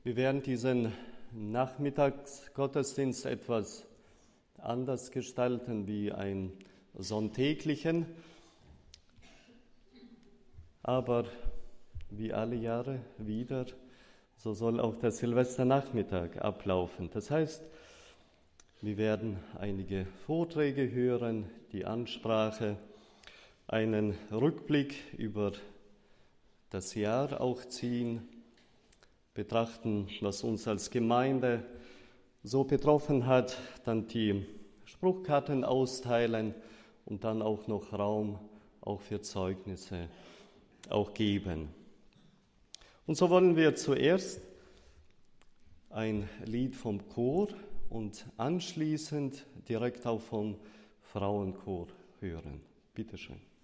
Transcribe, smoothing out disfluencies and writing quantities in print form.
Wir werden diesen Nachmittagsgottesdienst etwas anders gestalten wie einen sonntäglichen, aber wie alle Jahre wieder, so soll auch der Silvesternachmittag ablaufen. Das heißt, wir werden einige Vorträge hören, die Ansprache, einen Rückblick über das Jahr auch ziehen, betrachten, was uns als Gemeinde so betroffen hat, dann die Spruchkarten austeilen und dann auch noch Raum auch für Zeugnisse auch geben. Und so wollen wir zuerst ein Lied vom Chor und anschließend direkt auch vom Frauenchor hören. Bitte schön.